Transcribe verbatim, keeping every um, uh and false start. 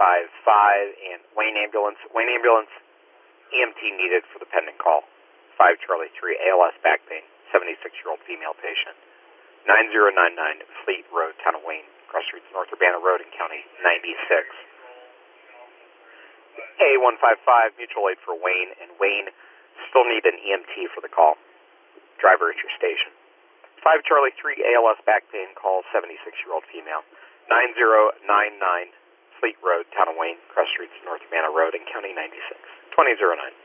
five five, and Wayne Ambulance. Wayne Ambulance, E M T needed for the pending call. five Charlie three, A L S back pain, seventy-six-year-old female patient. nine zero nine nine Fleet Road, Town of Wayne, Cross Streets, North Urbana Road in County ninety-six. A one five five, mutual aid for Wayne, and Wayne still need an E M T for the call. Driver at your station. five Charlie three, A L S back pain, call seventy-six-year-old female. nine zero nine nine Fleet Road, Town of Wayne, Cross Streets, North Urbana Road in County ninety-six. twenty oh nine.